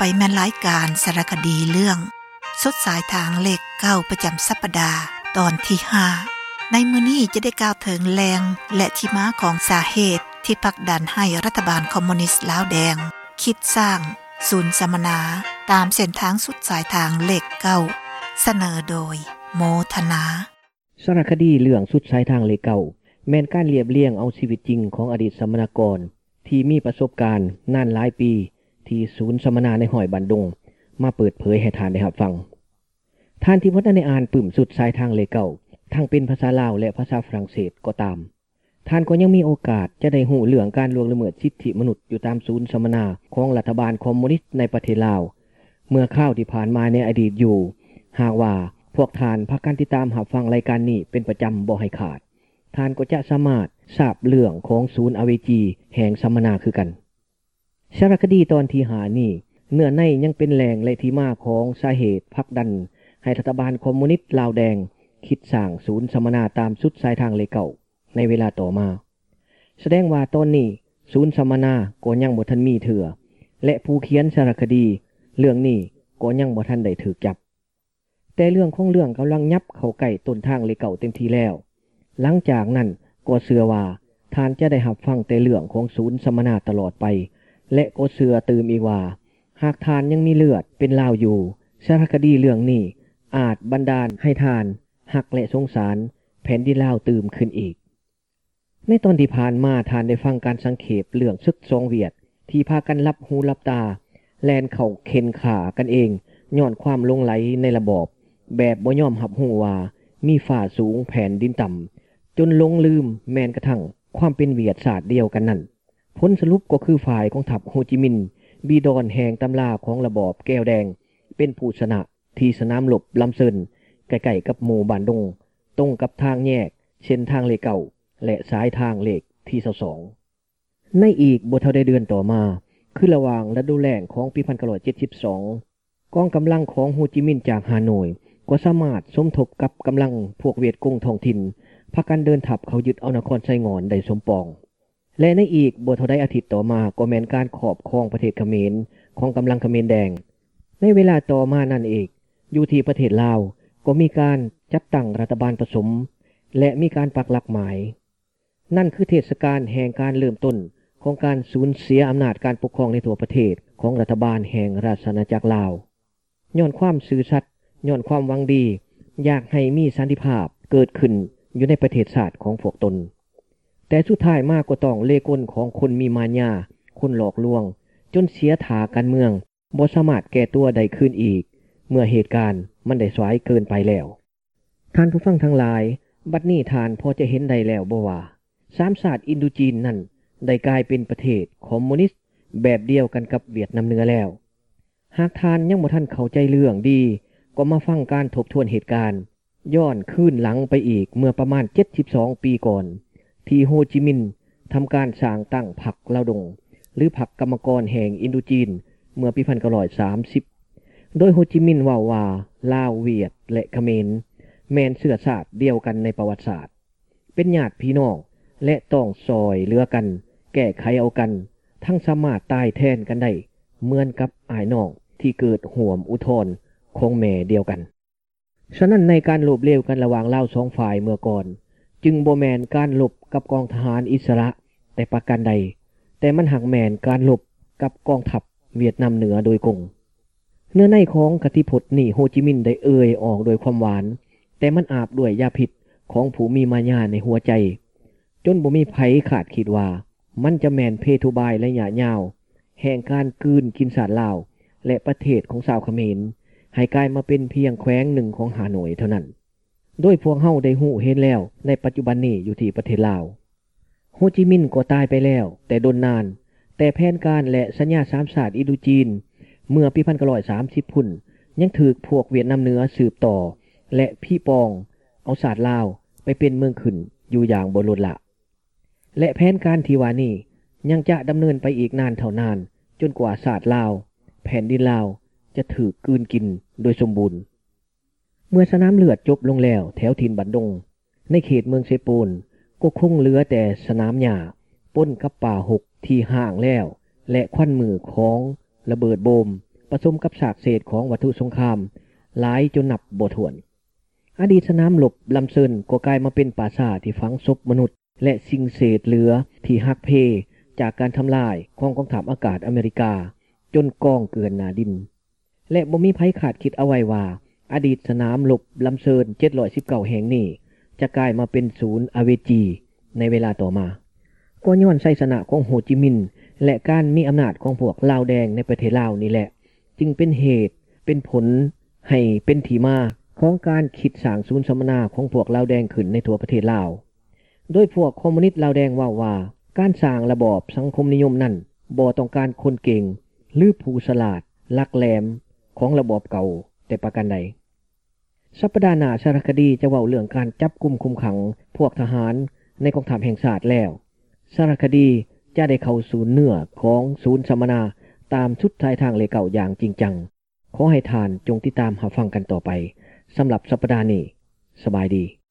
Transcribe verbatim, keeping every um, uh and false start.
ไปแม่นรายการสารคดีเรื่องสุดสายทางเลขเก้าประจำสัปดาห์ตอนที่ห้าในมื้อนี้จะได้กล่าวถึงแรงและที่มาของสาเหตุที่ผลักดันให้รัฐบาลคอมมิวนิสต์ลาวแดงคิดสร้างศูนย์สัมมนาตามเส้นทางสุดสายทางเลขเก้าเสนอโดยโมทนาสารคดีเรื่องสุดสายทางเลขเก้าแม่นการเรียบเรียงเอาชีวิตจริงของอดีตสัมมนากรที่มีประสบการณ์นานหลายปีที่ศูนย์สัมมนาในห้อยบันดงมาเปิดเผยให้ท่านได้รับฟังท่านที่พจน์ได้อ่านปึ้มสุดสายทางเลขเก้าทั้งเป็นภาษาลาวและภาษาฝรั่งเศสก็ตามท่านก็ยังมีโอกาสจะได้หูเรื่องการล่วงละเมิดสิทธิมนุษย์อยู่ตามศูนย์สัมมนาของรัฐบาลคอมมิวนิสต์ในประเทศลาวเมื่อข้าวที่ผ่านมาในอดีตอยู่หากว่าพวกท่านพากันติดตามรับฟังรายการนี้เป็นประจำบ่ให้ขาดท่านก็จะสามารถทราบเรื่องของศูนย์อเวจีแห่งสัมมนาคือกันสารคดีตอนที่ห้านี้เนื้อในยังเป็นแหล่งและที่มาของสาเหตุผลักดันให้รัฐบาลคอมมิวนิสต์ลาวแดงคิดสร้างศูนย์สัมมนาตามสุดสายทางเลขเก้าในเวลาต่อมาแสดงว่าตอนนี้ศูนย์สัมมนาก็ยังบ่ทันมีเถื่อและผู้เขียนสารคดีเรื่องนี้ก็ยังบ่ทันได้ถูกจับแต่เรื่องของเรื่องกำลังยับเข้าใกล้ต้นทางเลขเก้าเต็มทีแล้วหลังจากนั้นก็เชื่อว่าท่านจะได้รับฟังแต่เรื่องของศูนย์สัมมนาตลอดไปและก็เชื่อตื่มอีกว่าหากท่านยังมีเลือดเป็นลาวอยู่สารคดีเรื่องนี้อาจบันดาลให้ท่านฮักและสงสารแผ่นดินลาวตื่มขึ้นอีกในตอนที่ผ่านมาท่านได้ฟังการสังเขปเรื่องศึกสองเวียดที่พากันลับหูลับตาแลนเข้าเข็นขากันเองย้อนความลงไหลในระบอบแบบบ่ยอมรับรู้ว่ามีฝ่าสูงแผ่นดินต่ำจนลงลืมแม้นกระทั่งความเป็นเวียดศาสตร์เดียวกันนั่นผลสรุปก็คือฝ่ายของทัพโฮจิมินห์บีดอนแห่งตำราของระบอบแก้วแดงเป็นผู้ชนะที่สนามรบลำเซินใกล้ๆกับหมู่บ้านดงตรงกับทางแยกเส้นทางเลขเก้าและสายทางเลขที่ยี่สิบสองในอีกบ่เท่าได้เดือนต่อมาคือระหว่างฤดูแล้งของปีหนึ่งพันเก้าร้อยเจ็ดสิบสองกองกำลังของโฮจิมินห์จากฮานอยก็สามารถสมทบกับกำลังพวกเวียดกงท้องถิ่นพากันเดินทัพเขายึดเอานครไซงอนได้สมปองและในอีกบ่เท่าใดอาทิตย์ต่อมาก็แม่นการครอบครองประเทศเขมรของกำลังเขมรแดงในเวลาต่อมานั่นเองอยู่ที่ประเทศลาวก็มีการจัดตั้งรัฐบาลผสมและมีการปักหลักหมายนั่นคือเทศกาลแห่งการเริ่มต้นของการสูญเสียอำนาจการปกครองในทั่วประเทศของรัฐบาลแห่งราชอาณาจักรลาวย้อนความซื่อสัตย์ย้อนความหวังดีอยากให้มีสันติภาพเกิดขึ้นอยู่ในประเทศชาติของพวกตนแต่สุดท้ายมากก็ต้องเล่กลของคนมีมารยาคนหลอกลวงจนเสียถาการเมืองบ่สามารถแก้ตัวได้ขึ้นอีกเมื่อเหตุการณ์มันได้สายเกินไปแล้วท่านผู้ฟังทั้งหลายบัดนี้ท่านพอจะเห็นได้แล้วบ่ว่าสามชาติอินโดจีนนั่นได้กลายเป็นประเทศคอมมิวนิสต์แบบเดียวกันกับเวียดนามเหนือแล้วหากท่านยังบ่ทันเข้าใจเรื่องดีก็มาฟังการทบทวนเหตุการณ์ย้อนคืนหลังไปอีกเมื่อประมาณเจ็ดสิบสองปีก่อนที่โฮจิมินห์ทำการสร้างตั้งพรรคลาวดงหรือพรรคกรรมกรแห่งอินโดจีนเมื่อปีหนึ่งพันเก้าร้อยสามสิบโดยโฮจิมินห์ว่าว่าลาวเวียดและเขมรแม่นเชื้อชาติเดียวกันในประวัติศาสตร์เป็นญาติพี่น้องและต้องซอยเหลือกันแก้ไขเอากันทั้งสามารถตายแทนกันได้เหมือนกับอ้ายน้องที่เกิดห่วมอุทธรของแม่เดียวกันฉะนั้นในการลบเลวกันระหว่างลาวสองฝ่ายเมื่อก่อนจึงบ่แม่นการลบกับกองทหารอิสระแต่ประการใดแต่มันหักแม่นการลบกับกองทัพเวียดนามเหนือโดยกงเนื้อในของคติพจน์นี่โฮจิมินห์ได้เอ่ยออกโดยความหวานแต่มันอาบด้วยยาพิษของผู้มีมารยาในหัวใจจนบ่มีไผขาดคิดว่ามันจะแม่นเพทุบายระยะยาวแห่งการกืนกินสาสลาวและประเทศของชาวเขมรให้กลายมาเป็นเพียงแคว้นหนึ่งของฮานอยเท่านั้นโดยพวกเฮาได้ฮู้เห็นแล้วในปัจจุบันนี้อยู่ที่ประเทศลาวโฮจิมินห์ก็ตายไปแล้วแต่ดนนานแต่แผนการและสัญญาสามชาติอินโดจีนเมื่อปีหนึ่งพันเก้าร้อยสามสิบพุ่นยังถูกพวกเวียดนามเหนือสืบต่อและพี่ปองเอาชาติลาวไปเป็นเมืองขึ้นอยู่อย่างบ่ลดละและแผนการที่ว่านี้ยังจะดำเนินไปอีกนานเท่านานจนกว่าชาติลาวแผ่นดินลาวจะถูกกลืนกินโดยสมบูรณ์เมื่อสนามเลือดจบลงแล้วแถวถิ่นบันดงในเขตเมืองเซโปนก็คงเหลือแต่สนามหญ้าปนกับป่าหกที่ห่างแล้วและควันมือของระเบิดโบมปผสมกับซากเศษของวัตถุสงครามหลายจนนับบ่ถ้วน อดีตสนามรบลำเซินก็กลายมาเป็นปราสาทที่ฝังศพมนุษย์และสิ่งเศษเหลือที่หักเพจากการทำลายของกองทัพอากาศอเมริกาจนกองเกินหน้าดินและบ่มีไผคาดคิดเอาไว้ว่าอดีตสนามรบลำเซินเจ็ดร้อยสิบเก้าแห่งนี้จะกลายมาเป็นศูนย์อเวจีในเวลาต่อมาก็ย้อนชัยชนะของโฮจิมินห์และการมีอำนาจของพวกลาวแดงในประเทศลาวนี่แหละจึงเป็นเหตุเป็นผลให้เป็นที่มาของการคิดสร้างศูนย์สัมมนาของพวกลาวแดงขึ้นในทั่วประเทศลาวโดยพวกคอมมิวนิสต์ลาวแดงว่าว่าการสร้างระบอบสังคมนิยมนั้นบ่ต้องการคนเก่งหรือผู้ฉลาดลักแหลมของระบอบเก่าแต่ประการใดสัปดาห์หน้าสารคดีจะเว้าเรื่องการจับกุมคุมขังพวกทหารในกองทัพแห่งชาติแล้วสารคดีจะได้เข้าสู่เนื้อของศูนย์สัมมนาตามชุดท้ายทางเลเก่าอย่างจริงจังขอให้ทานจงติดตามรับฟังกันต่อไปสำหรับสัปดาห์นี้สบายดี